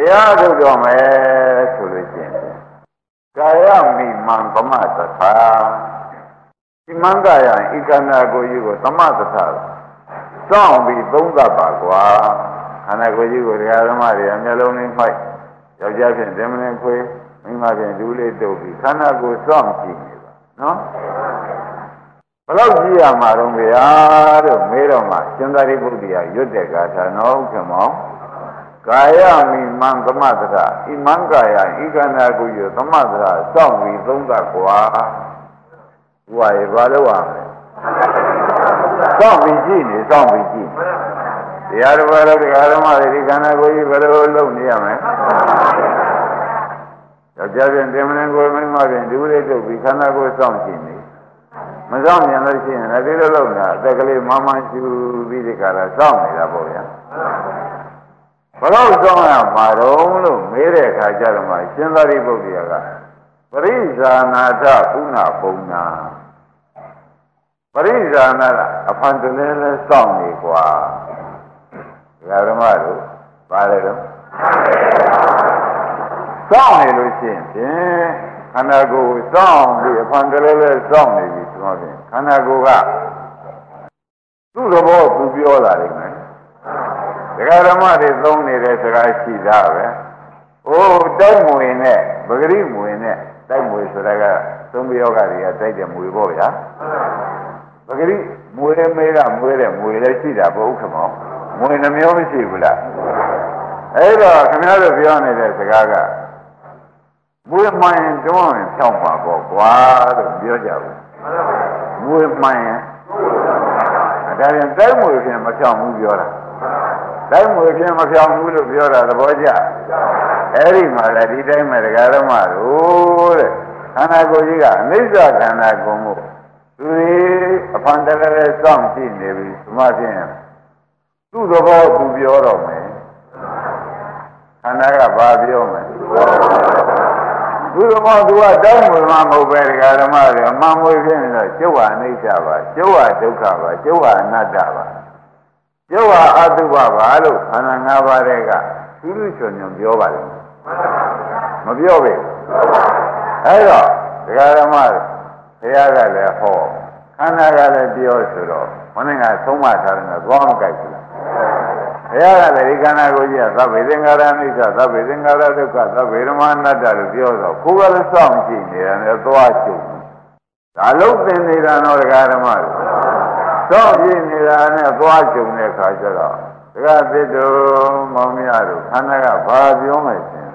တရားထုတ်တော်မယ်ဆိုလို့ရှိရင်ကာယမိမံသမသထာဒီမံကာယဤခန္ဓာကိုယ်ကြီးကိုသမသထာစောင့်ပြီးသုံးသပ်ပါကွာခန္ဓာကိုယ်ကြီးကိုတရားဓမ္မတွေအမျက်လုံးလေးမှိုက်ယောက်ျားဖြင့်ဓမ္မနဲ့ခွေးမိန်းမဖြင့်ဒူးလေးတုပ်ပြီးခန္ဓာကိုယ်စောင့်ကြည့်နေပါနော်ဘယ်လောက်ကြည့်ရမှာတော့ဗျာတို့မေးတော့မှရှင်သာရိပုတ္တရာရွတ်တဲ့ဂါထာနော်ဥက္ကမောကာယမိမံသမသထာဤမံကာယဤခန္ဓာကိုယ်ကိုသမသထာစောင့်ပြီးသုံးသပ်ကွာဘုရားရေဘာလို့ရမလဲစောင့်ပြီးကြည့်နေစောင့်ပြီးကြည့်တရားတော်ဘာလို့တရားဓမ္မတွေဒီခန္ဓာကိုယ်ကြီးဘယ်လိုလုပ်နေရမလဲယောက်ျားဖြင့်တင်မလင်ကိုယ်မိန်းမဖြင့်ဒူးလေးတုပ်ပြီးခန္ဓာကိုယ်စောင့်ကြည့်နေမစောင့်ရင်လို့ရှိရင်ဒီလိုလုပ်နေတာအသက်ကလေးမမရှူပြီးဒီကရာစောင့်နေတာပေါ့ဗျာဘယ်တော့စောင့်ရမှာတော့လို့မေးတဲ့အခါကျတော့မှရှင်သာရိပုတ္တရာကပရိဇာနာထဥနာပုံနာပရိဇာနာအဖန်တလဲလဲစောင့်နေကွာဓမ္မတို့ပါတယ်တော့စောင့်နေလို့ရှိရင်ဖြင့်ခန္ဓာကိုယ်စောင့်ပြီးအဖန်တလဲလဲစောင့်နေပြီဆိုတော့ဖြင့်ခန္ဓာကိုယ်ကသူ့သဘောသူပြောလာတယ်မယ်ဒကာဓမ္မတွေသုံးနေတဲ့စကားရှိတာပဲ။အိုးတိုက်မွေနဲ့ပဂရိမွေနဲ့တိုက်မွေဆိုတာကသုံးပြောကတွေကတိုက်တဲ့မွေပေါ့ဗျာ။ပဂရိမွေမဲကမွေတဲ့မွေလည်းရှိတာပေါ့ဥက္ကမောမွေနှမျိုးမရှိဘူးလား။အဲ့တော့ခင်ဗျားတို့ပြောနေတဲ့စကားကမွေမှန်ရင်တွန်းရင်ဖြောင်းပါပေါ့ကွာလို့ပြောကြဘူး။မွေမှန်ရင်ဒါရင်တိုက်မွေဖြင့်မဖြောင်းဘူးပြောတာ။တိုင်းမွေဖြင့်မပြောင်းဘူးလို့ပြောတာသဘောကျအဲ့ဒီမှာလည်းဒီတိုင်းမှာဒကာဓမ္မတို့တဲ့ခန္ဓာကိုယ်ကြီးကအနိစ္စခန္ဓာကိုယ်ကိုသူအဖန်တကယ်စောင့်ကြည့်နေပြီဒီမှာဖြင့်သူ့သဘောသူပြောတော့မယ်ခန္ဓာကဘာပြောမလဲသူ့သဘောသူကတိုင်းမွေမှမဟုတ်ပဲဒကာဓမ္မတွေအမှန်မွေဖြင့်တော့ကျုပ်ဟာအနိစ္စပါကျုပ်ဟာဒုက္ခပါကျုပ်ဟာအနတ္တပါကျုပ်ဟာအတုပပါလို့ခန္ဓာ၅ပါးတဲ့ကသူလူချွန်ညွန်ပြောပါလိမ့်မပြောပဲအဲဒါဒကာဓမ္မဘုရားကလည်းဟောခန္ဓာကလည်းပြောဆိုတော့မင်းကသုံးမထားတယ်ကောင်းမကြိုက်ဘူးလားဘုရားကလည်းဒီခန္ဓာကိုယ်ကြီးကသဗ္ဗေသင်္ခါရအနိစ္စသဗ္ဗေသင်္ခါရဒုက္ခသဗ္ဗေဓမ္မအနတ္တလို့ပြောတော့ကိုယ်ကလည်းစောင့်ကြည့်နေတယ်သွားချုပ်ဒါလုံးသင်နေတာတော့ဒကာဓမ္မစောင့်ကြည့်နေတာနဲ့သွားကြုံတဲ့အခါကျတော့ဒကာသစ်တို့မောင်မရတို့ခန္ဓာကဘာပြောမယ်ရှင်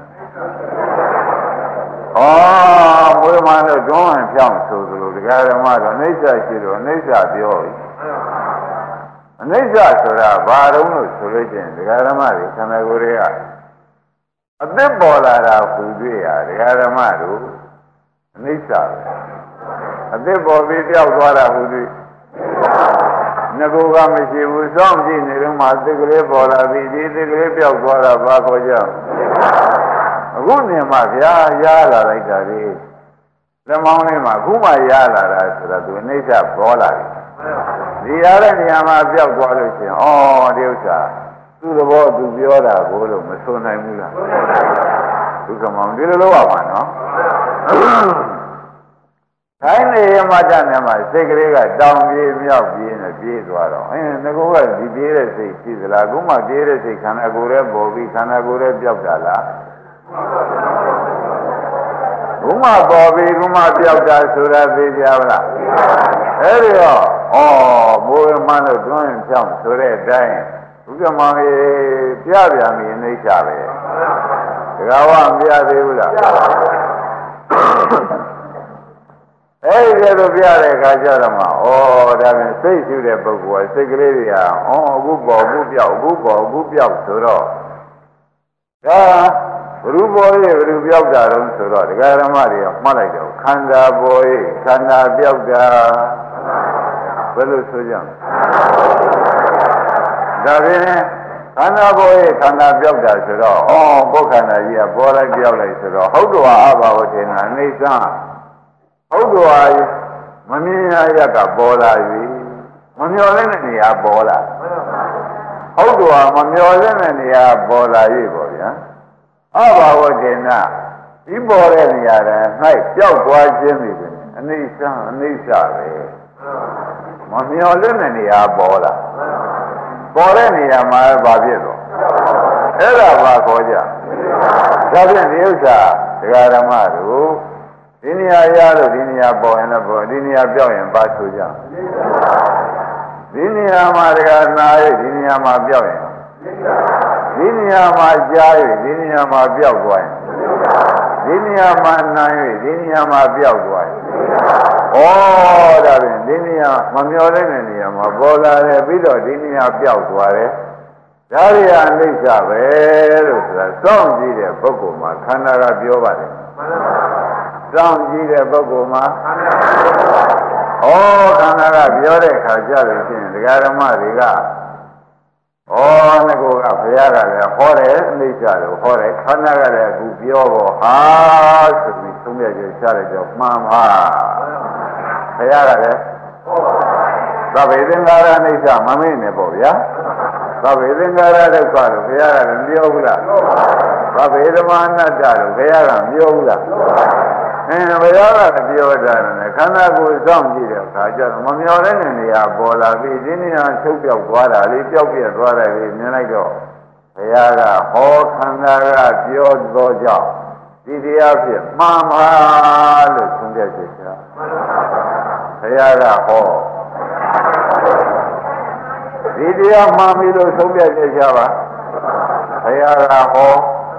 ဩဘုရားမတို့တွန်းဟန်ဖြောင်းဆိုသလိုဒကာဓမ္မတော့အိဋ္ဌရှိတော့အိဋ္ဌပြောပြီအိဋ္ဌဆိုတာဘာတုံးလို့ဆိုလို့ချင်းဒကာဓမ္မတွေခန္ဓာကိုယ်တွေကအသစ်ပေါ်လာတာဟူတွေ့ရဒကာဓမ္မတို့အိဋ္ဌအသစ်ပေါ်ပြီးပြောက်သွားတာဟူတွေ့ငကူကမရှိဘူးစောင့်ကြည့်နေတော့မှသစ်ကလေးပေါ်လာပြီးဒီသစ်ကလေးပြောက်သွားတာဘာခေါ်ကြအခုနေမှဗျာရလာလိုက်တာလေလက်မောင်းလေးမှာအခုမှရလာတာဆိုတော့သူအိဋ္ဌပေါ်လာတယ်ဒီရတဲ့နေရာမှာပြောက်သွားလို့ရှိရင်ဩဒီဥစ္စာသူ့သဘောသူပြောတာကိုလို့မဆိုနိုင်ဘူးလားဒုက္ခမောင်ဒီလိုလုပ်ရမှာနော်ခိုင်းနေရမှတတ်နေမှာစိတ်ကလေးကတောင်ပြေးမြောက်ပြေးနဲ့ပြေးသွားတော့ငါကဒီပြေးတဲ့စိတ်ရှိသလားအခုမှပြေးတဲ့စိတ်ခန္ဓာကိုယ်ရဲ့ပေါ်ပြီးခန္ဓာကိုယ်ရဲ့ပြောက်တာလားခုမှပေါ်ပြီးခုမှပြောက်တာဆိုတာသိကြပါလားအဲ့ဒီတော့မိုးမှန်းလို့တွန်းရင်ဖြောင်းဆိုတဲ့အတိုင်းဘုရားမောင်ကြီးပြပြန်ပြီးအိဋ္ဌပဲတကားဝမပြသေးဘူးလားအဲ့ဒီလိုပြတဲ့အခါကျတော့မှဒါပြန်စိတ်ရှုတဲ့ပုဂ္ဂိုလ်ကစိတ်ကလေးတွေကအခုပေါ်အခုပြောက်အခုပေါ်အခုပြောက်ဆိုတော့ဒါဘုရုပေါ်ရဲ့ဘုရုပြောက်တာတော့ဆိုတော့ဒကာဓမ္မတွေကမှတ်လိုက်တော့ခန္ဓာပေါ်ရဲ့ခန္ဓာပြောက်တာဘယ်လိုဆိုကြလဲဒါဖြင့်ခန္ဓာပေါ်ရဲ့ခန္ဓာပြောက်တာဆိုတော့ပုဂ္ခန္ဓာကြီးကပေါ်လိုက်ပြောက်လိုက်ဆိုတော့ဟုတ်တော်အဘာဝတေနာအိဋ္ဌဟုတ်တော်မမြင်ရရကပေါ်လာပြီမမျော်လင့်တဲ့နေရာပေါ်လာဟုတ်တော်မမျော်လင့်တဲ့နေရာပေါ်လာပြီပေါ့ဗျာဘာဝတေနဒီပေါ်တဲ့နေရာတိုင်း၌ပျောက်သွားခြင်းတွေပဲအနိစ္စပဲမမျော်လင့်တဲ့နေရာပေါ်လာပေါ်တဲ့နေရာမှာဘာဖြစ်တော့အဲ့ဒါဘာခေါ်ကြဒါဖြင့်ဒီဥစ္စာဒကာဓမ္မတို့ဒီနေရာရလို့ဒီနေရာပေါ်ရင်လည်းပေါ်ဒီနေရာပြောက်ရင်ဘာဆိုကြဒီနေရာမှာဒကာနာရဒီနေရာမှာပြောက်ရင်ဒီနေရာမှာကြားရဒီနေရာမှာပြောက်သွားရင်ဒီနေရာမှာနာရဒီနေရာမှာပြောက်သွားရင်ဒါဖြင့်ဒီနေရာမမျောတဲ့နေရာမှာပေါ်လာတယ်ပြီးတော့ဒီနေရာပြောက်သွားတယ်ဒါရီအနိစ္စပဲလို့ဆိုတာစောင့်ကြည့်တဲ့ပုဂ္ဂိုလ်မှာခန္ဓာကပြောပါတယ်စောင့်ကြည့်တဲ့ပုဂ္ဂိုလ်မှာခန္ဓာကပြောတဲ့အခါကျလို့ရှိရင်ဒကာဓမ္မတွေကငါကဘုရားကလည်းဟောတယ်အနိစ္စလို့ဟောတယ်ခန္ဓာကလည်းအခုပြောဖို့ဆိုပြီးသုံးရကျချလိုက်တော့မှန်ပါဘုရားကလည်းသဗ္ဗေသင်္ခါရအနိစ္စမမေ့နဲ့ပေါ့ဗျာသဗ္ဗေသင်္ခါရဒုက္ခလို့ဘုရားကလည်းပြောဘူးလားသဗ္ဗေဓမ္မအနတ္တလို့ဘုရားကပြောဘူးလားဘုရားကပြောတာနဲ့ခန္ဓာကိုယ်စောင့်ကြည့်တဲ့အခါကျတော့မမျောတဲ့နေရာပေါ်လာပြီးဒီနေရာချုပ်ပြောက်သွားတာလေးပျောက်ပြက်သွားတယ်လေးမြင်လိုက်တော့ဘုရားကဟောခန္ဓာကပြောသောကြောင့်ဒီတရားဖြင့်မှန်ပါလို့ဆုံးဖြတ်ချက်ချဘုရားကဟောဒီတရားမှန်ပြီလို့ဆုံးဖြတ်ချက်ချပါဘုရားကဟော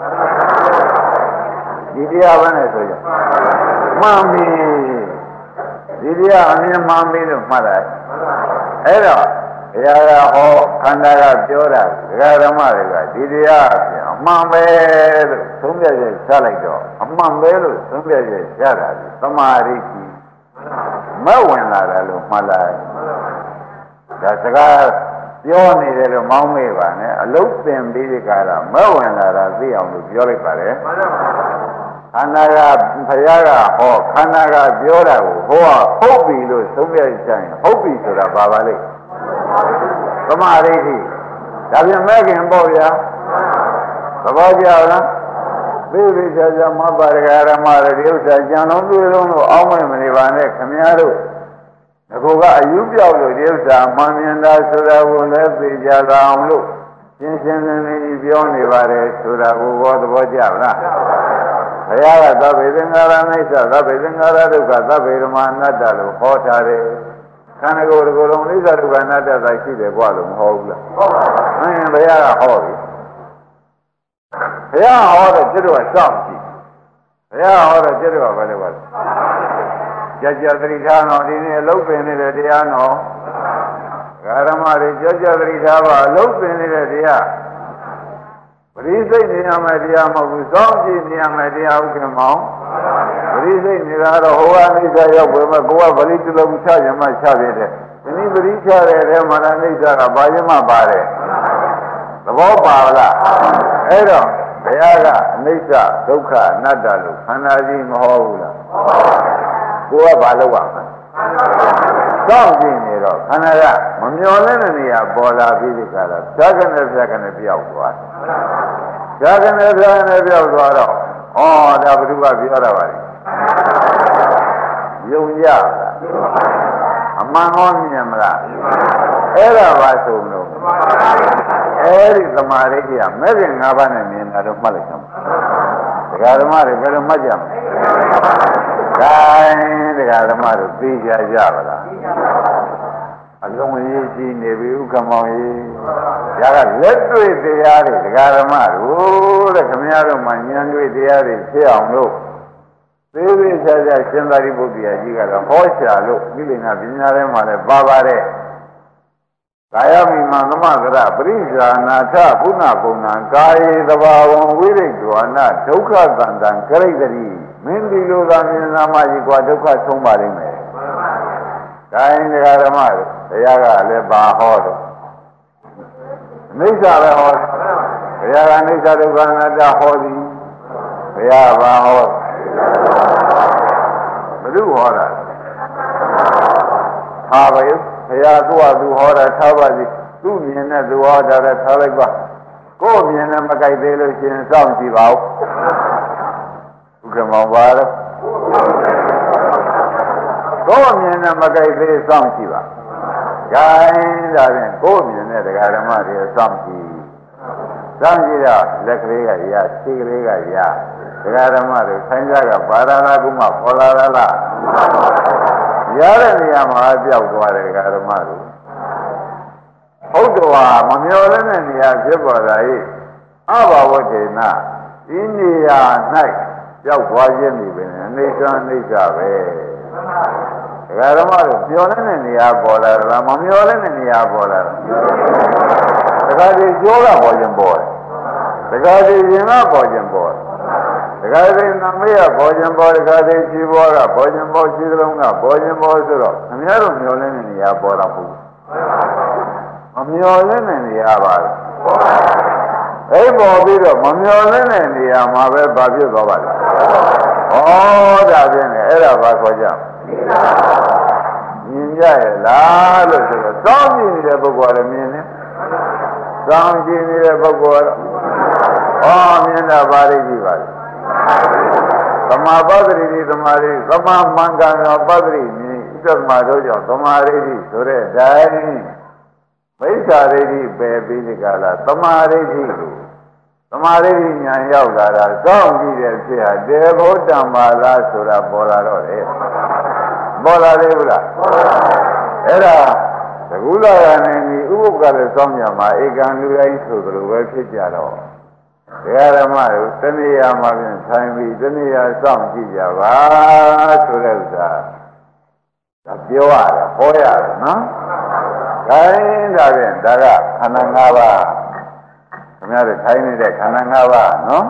ဒီတရားပဲနဲ့ဆိုကြမှန်ပြီဒီတရားအမြင်မှန်ပြီလို့မှတ်လိုက်အဲ့တော့ဘုရားကဟောခန္ဓာကပြောတာဒကာဓမ္မတွေကဒီတရားအပြင်အမှန်ပဲလို့သုံးပြည့်ချလိုက်တော့အမှန်ပဲလို့သုံးပြည့်ချတာသမာဓိကြီးမဲ့ဝင်လာတယ်လို့မှတ်လိုက်ဒါစကားပြောနေတယ်လို့မောင်းမေးပါနဲ့အလုတ်သင်ပြီးဒီကရမဲ့ဝင်လာတာသိအောင်လို့ပြောလိုက်ပါတယ်ခန္ဓာကဘုရားကဟောခန္ဓာကပြောတာကိုဟောဟုတ်ပြီလို့သုံးပြည့်ချင်ဟုတ်ပြီဆိုတာဘာပါလိမ့်သမာဓိကြီးဒါပြန်မဲ့ခင်ပေါ့ဗျာသဘောကျလားသိသိချာချာမပါရဂရမရဒီဥစ္စာကြံလုံးတွေ့လုံးလို့အောင်းမဲ့မနေပါနဲ့ခမည်းတော်ဒီကအယူပြောက်လို့ဒီဥစ္စာမှန်မြင်တာဆိုတာကိုလည်းသိကြအောင်လို့ရှင်းရှင်းလင်းလင်းပြောနေပါတယ်ဆိုတာကိုဘောသဘောကျလားဘုရားကသဗ္ဗေသင်္ခါရအိဋ္ဌသဗ္ဗေသင်္ခါရဒုက္ခသဗ္ဗေဓမ္မအနတ္တလို့ဟောထားတယ်ခန္ဓာကိုယ်တစ်ခုလုံးအိဋ္ဌဒုက္ခအနတ္တသာရှိတယ်ကွာလို့မဟောဘူးလားဟုတ်ပါဘူးဘုရားကဟောပြီဘုရားဟောတဲ့ကျွတ်တော့စောင့်ကြည့်ဘုရားဟောတဲ့ကျွတ်တော့ဘယ်လိုပါလဲကြသတိထားတော့ဒီနေ့အလုတ်ပင်နေတဲ့တရားတော်ဓမ္မတွေကြသတိထားပါအလုတ်ပင်နေတဲ့တရားပရိစိတ်နေရမယ်တရားမဟုတ်ဘူးစောင့်ကြည့်နေရမယ်တရားဥက္ကမောင်ပရိစိတ်နေတာတော့ဟိုကအနိစ္စရောက်ပဲမဲ့ကိုကပရိတလုံးချရမှချပြတဲ့ဒီနည်းပရိချတဲ့ထဲမှာအနိစ္စကဘာရမှပါတယ်သဘောပါလားအဲ့တော့ဘုရားကအနိစ္စဒုက္ခအနတ္တလို့ခန္ဓာကြီးမဟောဘူးလားကိုကဘာလုပ်ရမလဲစောင့်ကြည့်နေတော့ခန္ဓာကမမျောတဲ့နေရာပေါ်လာပြီးဒီကရဖြာကနေပြောက်သွားဖြာကနေပြောက်သွားတော့ဒါဘုရားပြောတာပါလေယုံကြလားအမှန်ဟောမြင်မလားအဲ့ဒါပါဆိုလို့အဲ့ဒီသမာဓိကမဲ့ခင်၅ပါးနဲ့မြင်တာတော့မှတ်လိုက်တော့ဒကာဓမ္မတွေဘယ်လိုမှတ်ကြမလဲဒကာဓမ္မတို့သိကြကြပါလားအလုံးကြီးကြီးနေပြီဥက္ကမောင်ကြီးဒါကလက်တွေ့တရားတွေဒကာဓမ္မတို့တဲ့ခမည်းတော်မှဉာဏ်တွေ့တရားတွေဖြစ်အောင်လို့သေးသေးချာချာရှင်သာရိပုတ္တရာကြီးကတော့ဟောရှာလို့ကိလေသာပညာထဲမှာလည်းပါပါတယ်ကာယမိမသမဂရပရိဇာနာထဘုနာပုံနာကာယေသဘာဝံဝိရိဒဝနာဒုက္ခသန္တံကရိတ္တိမင်းဒီလိုသာမြင်နာမကြီးกว่าဒုက္ခဆုံးပါလိမ့်မယ်။ဒါရင်ဒကာဓမ္မတို့တရားကလည်းဘာဟောတော့အနိစ္စပဲဟောဘုရားကအနိစ္စဒုက္ခအနတ္တဟောသည်ဘုရားဘာဟောဘယ်လိုဟောတာသာပဲဘုရားသူ့ဟာသူဟောတာထားပါစီသူ့မြင်တဲ့သူဟောတာလည်းထားလိုက်ပါကိုယ်မြင်နဲ့မကြိုက်သေးလို့ရှင်စောင့်ကြည့်ပါဦးဥက္ကမောပါတော့ကိုယ်မြင်နဲ့မကြိုက်သေးစောင့်ကြည့်ပါဂိုင်းဒါဖြင့်ကိုယ်မြင်တဲ့တရားဓမ္မတွေစောင့်ကြည့်တော့လက်ကလေးကရခြေကလေးကရတရားဓမ္မတွေဆိုင်ကြကပါရလာကုမပေါ်လာလားရတဲ့နေရာမှာပြောက်သွားတယ်တရားဓမ္မတွေဟုတ်တော်မမျော်လင့်တဲ့နေရာဖြစ်ပေါ်လာ၏အဘာဝထေနဒီနေရာ၌ပြောက်သွားခြင်းဒီပင်အိဋ္ဌာအိဋ္ဌာပဲတရားဓမ္မတွေမျော်လင့်တဲ့နေရာပေါ်လာလားမမျော်လင့်တဲ့နေရာပေါ်လာလားတရားတွေကျိုးကပေါ်ခြင်းပေါ်တယ်တရားတွေရင်ကပေါ်ခြင်းပေါ်တယ်တရားတွေနမေကပေါ်ခြင်းပေါ်တရားတွေရှိပေါ်ကပေါ်ခြင်းပေါ်ရှိသလုံးကပေါ်ခြင်းပေါ်ဆိုတော့အများတို့မျော်လင့်တဲ့နေရာပေါ်တာမဟုတ်ဘူးမမျော်လင့်တဲ့နေရာပါလေအဲ့ပေါ်ပြီးတော့မမျော်လင့်တဲ့နေရာမှာပဲဘာဖြစ်သွားပါလဲဩဒါဖြင့်အဲ့ဒါဘာခေါ်ကြမြင်ကြရဲ့လားလို့ဆိုတော့စောင့်ကြည့်နေတဲ့ပုဂ္ဂိုလ်ကလည်းမြင်တယ်စောင့်ကြည့်နေတဲ့ပုဂ္ဂိုလ်ကတော့မြင်တာပါလိမ့်ကြည့်ပါလေသမာပတ္တိတိသမာဓိသမာမင်္ဂံပတ္တိမြင်ဣတ္တမတို့ကြောင့်သမာဓိဆိုတဲ့ဓာတ်မိစ္ဆာဒိဋ္ဌိပယ်ပြီးဒီကလာသမာဓိဋ္ဌိကိုသမာဓိဉာဏ်ရောက်လာတာစောင့်ကြည့်တဲ့ဖြစ်ဟာတေဘုဒ္ဓံပါလားဆိုတာပေါ်လာတော့တယ်ပေါ်လာသေးဘူးလားအဲ့ဒါသကုလရဏီဥပုပ်ကလည်းစောင့်ကြမှာဧကံလူတိုင်းဆိုသလိုပဲဖြစ်ကြတော့တရားဓမ္မတို့တဏှာမှာပြန်ဆိုင်ပြီးတဏှာစောင့်ကြည့်ကြပါဆိုတဲ့ဥစ္စာဒါပြောရတယ်ဟောရတယ်နော်ခိုင်းဒါဖြင့်ဒါကခန္ဓာ၅ပါးခင်ဗျားတို့ခိုင်းနေတဲ့ခန္ဓာ၅ပါးနော်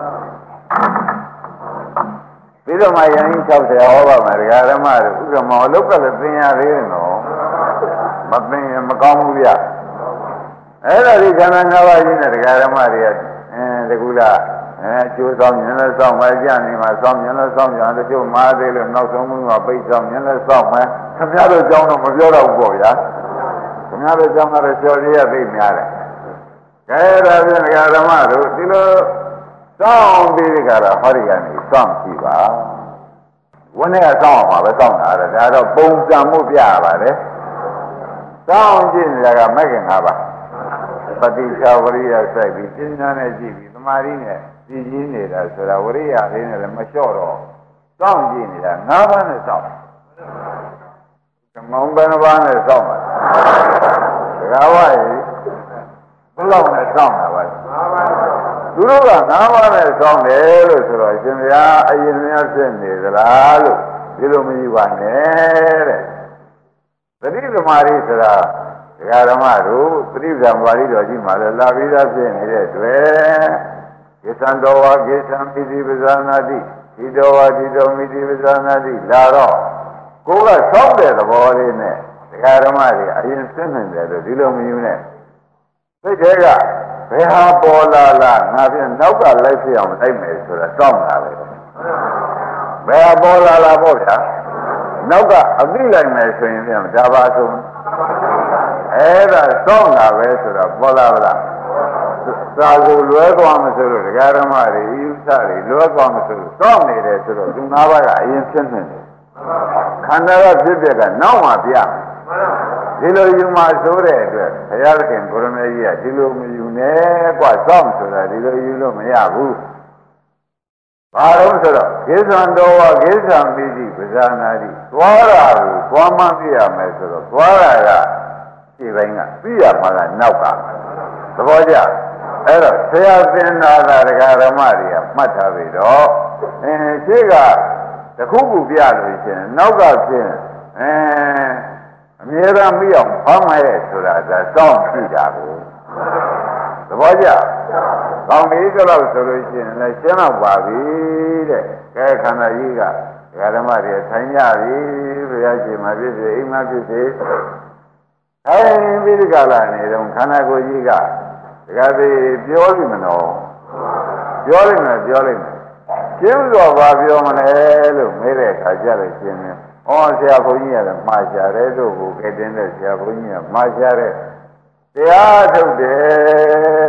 ပြီးတော့မှယန္တိ60ဟောပါမယ်ဒကာဓမ္မတို့ဥက္ကမောလောက်ကလည်းသင်ရသေးတယ်နော်မသင်ရင်မကောင်းဘူးဗျအဲ့ဒါဒီခန္ဓာ၅ပါးကြီးနဲ့ဒကာဓမ္မတွေကတကူလားကျိုးဆောင်မြင်လဲဆောင်ပဲကြနေမှာဆောင်မြင်လဲဆောင်ကြတယ်ကျိုးမားသေးလို့နောက်ဆုံးမှုကပိတ်ဆောင်မြင်လဲဆောင်မယ်ခင်ဗျားတို့ကြောင်းတော့မပြောတော့ဘူးပေါ့ဗျာခင်ဗျားတို့ကြောင်းကတော့ကျော်ရည်ရသိများတယ်ကဲဒါဖြင့်ဓမ္မတို့ဒီလိုစောင့်ပြီးကြတာဟောဒီကနေစောင့်ကြည့်ပါဝန်းထဲကစောင့်အောင်ပါပဲစောင့်တာဒါတော့ပုံစံမှုပြရပါတယ်စောင့်ကြည့်နေတာကမဂ္ဂင်၅ပါးပฏิချာဝရိယစိုက်ပြီးသင်္ချာနဲ့ကြည့်ပြီးသမာဓိနဲ့ကြည်ကြီးနေတာဆိုတာဝရိယလေးနဲ့လည်းမလျှော့တော့စောင့်ကြည့်နေတာ၅ပါးနဲ့စောင့်ကမောင်ဘယ်နှပါးနဲ့စောင့်ပါတကားဝရေဘယ်လောက်နဲ့စောင့်တာပါသူတို့က၅ပါးနဲ့စောင့်တယ်လို့ဆိုတော့ရှင်ဘုရားအရင်များဖြစ်နေသလားလို့ဒီလိုမယူပါနဲ့တဲ့သတိသမာဓိဆိုတာဒကာဓမ္မတို့သတိသမာဓိတော်ကြီးမှလည်းလာပြီးသားဖြစ်နေတဲ့တွေ့ကိသံတော်ဝါကိသံပိတိပဇာနာတိဒီတော်ဝါဒီတော်မိတိပဇာနာတိလာတော့ကိုယ်ကစောင့်တဲ့သဘောလေးနဲ့ဒကာဓမ္မတွေအရင်သိနေတယ်လို့ဒီလိုမယူနဲ့စိတ်ထဲကဘယ်ဟာပေါ်လာလားငါပြန်နောက်ကလိုက်ဖြစ်အောင်လိုက်မယ်ဆိုတာစောင့်တာပဲဘယ်ဟာပေါ်လာလားပေါ့ဗျာနောက်ကအသိလိုက်မယ်ဆိုရင်ပြန်ဒါပါဆုံးအဲ့ဒါစောင့်တာပဲဆိုတာပေါ်လာလားသာဆိုလွဲသွားမဆိုလို့ဒကာဓမ္မတွေဤဥစ္စာတွေလွဲသွားမဆိုလို့စောင့်နေတယ်ဆိုတော့ဒီ၅ပါးကအရင်ဖြစ်နေတယ်ခန္ဓာကဖြစ်တဲ့ကနောက်မှပြဒီလိုယူမှဆိုတဲ့အတွက်ဘုရားသခင်ကိုရမေကြီးကဒီလိုမယူနဲ့กว่าစောင့်ဆိုတာဒီလိုယူလို့မရဘူးဘာလို့ဆိုတော့ကိစ္စံတော်ဝကိစ္စံမိတိပဇာနာတိသွားတာကိုသွားမှသိရမယ်ဆိုတော့သွားတာကဒီပိုင်းကသိရမှာကနောက်ကသဘောကျအဲ့တော့ဆရာသင်္နာတာဒကာဓမ္မတွေကမှတ်ထားပြီတော့ရှေ့ကတခုခုပြလို့ရှင်နောက်ကဖြစ်အမြဲတမ်းပြီးအောင်ဖောင်းရဲဆိုတာဒါစောင့်ကြည့်တာကိုသဘောကျကောင်းပြီဆိုတော့ဆိုလို့ရှိရင်လည်းရှင်းတော့ပါပြီတဲ့ကဲခန္ဓာကြီးကဒကာဓမ္မတွေထိုင်ကြပြီဘုရားရှင်မှာဖြစ်စေအိမ်မှာဖြစ်စေထိုင်ပြီးဒီကလာနေတော့ခန္ဓာကိုယ်ကြီးကဒကာသေးပြောလိမ့်မလို့ပြောလိမ့်မယ်ကျင်းတော့ဘာပြောမလဲလို့မေးတဲ့အခါကျတော့ရှင်နေဩဆရာဘုန်းကြီးကလည်းမှားရှာတယ်တို့ကိုကဲတင်တဲ့ဆရာဘုန်းကြီးကမှားရှာတယ်တရားထုတ်တယ်လို့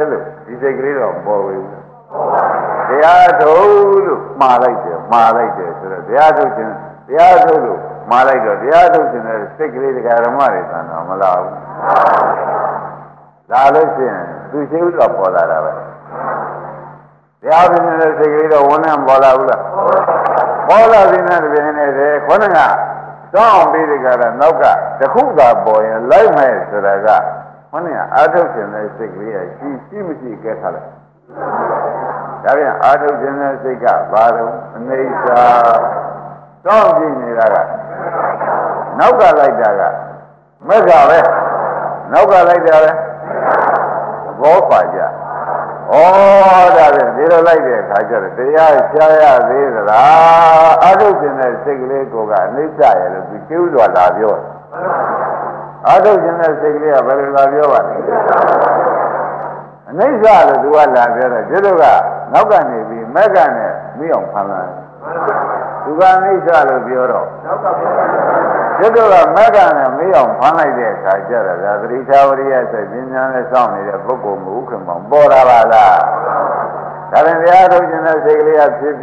ဒီစိတ်ကလေးတော့ပေါ်ပြီတရားထုတ်လို့မှားလိုက်တယ်ဆိုတော့တရားထုတ်ခြင်းတရားထုတ်လို့မှားလိုက်တော့တရားထုတ်ခြင်းနဲ့စိတ်ကလေးတရားဓမ္မတွေသံတော်မလာဘူးလာလို့ရှိရင်သူရှိဥတော့ပေါ်လာတာပဲတရားထုတ်ခြင်းနဲ့စိတ်ကလေးတော့ဝန်နဲ့ပေါ်လာဘူးလားပေါ်လာပြီနဲ့တပြင်းနဲ့တည်းခေါင်းကတောင်းပြီးဒီကရနောက်ကတခုသာပေါ်ရင်လိုက်မယ်ဆိုတာကခေါင်းကအာထုတ်ခြင်းနဲ့စိတ်ကလေးရှိမရှိကဲထားလိုက်ဒါပြန်အာထုတ်ခြင်းနဲ့စိတ်ကဘာလို့အနေစာတောင်းကြည့်နေတာကနောက်ကလိုက်တာကမက်ကပဲနောက်ကလိုက်တာပဲဘောပါကြဩဒါပြန်ဒီလိုလိုက်တဲ့အခါကျတော့တရားရှားရသေးသလားအာထုတ်ခြင်းနဲ့စိတ်ကလေးကိုကအနိစ္စရဲ့လို့သူကျိုးစွာလာပြောအာထုတ်ခြင်းနဲ့စိတ်ကလေးကဘယ်လိုလာပြောပါလဲအနိစ္စလို့သူကလာပြောတယ်ဒီလိုကနောက်ကနေပြီးမက်ကနဲ့မိအောင်ဖမ်းလာတယ်သူကအနိစ္စလို့ပြောတော့ဒီလိုကမက်ကနဲ့မိအောင်ဖမ်းလိုက်တဲ့အခါကျတော့ဒါသတိသာဝရိယစိတ်ပညာနဲ့စောင့်နေတဲ့ပုဂ္ဂိုလ်မဟုတ်ခင်မှာပေါ်လာပါလားဒါရင်တရားထုတ်ခြင်းနဲ့စိတ်ကလေးကဖြစ်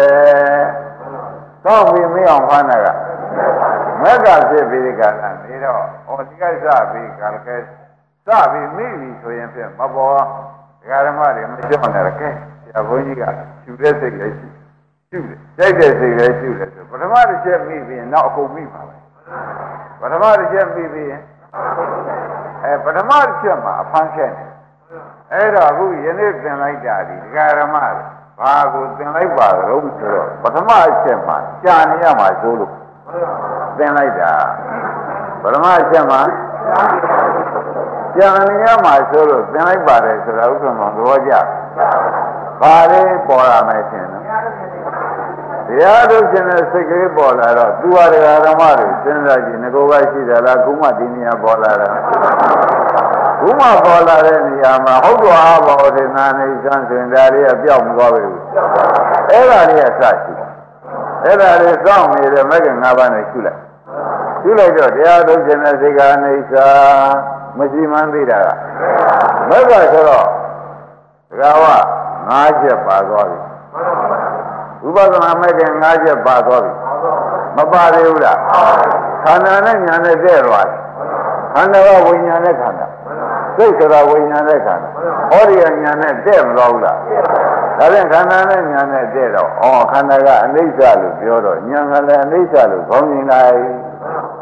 စောင့်ပြီးမိအောင်ဖမ်းတာကမက်ကဖြစ်ပြီးဒီကနေ့တော့ဒီကိစ္စပြီးကာလကဲစပြီးမိပြီဆိုရင်ဖြင့်မပေါ်ဒကာဓမ္မတွေမကြောက်နဲ့ကဲဆရာဘုန်းကြီးကရှူတဲ့စိတ်လည်းရှူတယ်ကြိုက်တဲ့စိတ်လည်းရှူတယ်ဆိုပထမတစ်ချက်မိပြီးရင်နောက်အကုန်မိပါပဲပထမတစ်ချက်မိပြီးရင်ပထမတစ်ချက်မှာအဖမ်းခဲ့တယ်အဲ့တော့အခုယနေ့သင်လိုက်တာဒီဒကာဓမ္မတွေဘာကိုသင်လိုက်ပါတော့ဆိုတော့ပထမအချက်မှာကြာနေရမှာဆိုလို့သင်လိုက်တာပထမအချက်မှာကြာနေရမှာဆိုလို့သင်လိုက်ပါတယ်ဆိုတာဥက္ကမသဘောကျဘာလေးပေါ်လာမယ်ထင်နော်တရားထုတ်ခြင်းနဲ့စိတ်ကလေးပေါ်လာတော့သူဟာတရားဓမ္မတွေစဉ်းစားကြည့်ငကိုကရှိတယ်လားခုမှဒီနေရာပေါ်လာတာခုမှပေါ်လာတဲ့နေရာမှာဟုတ်တော်အားဘောထေနာနေစံစင်ဒါလေးကပြောက်မသွားဘူးအဲ့ဒါလေးကစရှိအဲ့ဒါလေးစောင့်နေတဲ့မဂ္ဂင်၅ပါးနဲ့ရှုလိုက်တော့တရားထုတ်ခြင်းနဲ့စိတ်ကအနိစ္စမရှိမှန်းသိတာကမဂ္ဂဆိုတော့ဒကာဝ၅ချက်ပါသွားပြီဥပဒနာမဲ့ခင်၅ချက်ပါသွားပြီမပါသေးဘူးလားခန္ဓာနဲ့ညာနဲ့တဲ့သွားတယ်ခန္ဓာကဝိညာဉ်နဲ့ခန္ဓာစိတ်ဆိုတာဝိညာဉ်နဲ့ခန္ဓာဟောဒီကညာနဲ့တဲ့မလို့ဘူးလားဒါဖြင့်ခန္ဓာနဲ့ညာနဲ့တဲ့တော့ခန္ဓာကအနိစ္စလို့ပြောတော့ညာကလည်းအနိစ္စလို့ခေါင်းမြင်လိုက်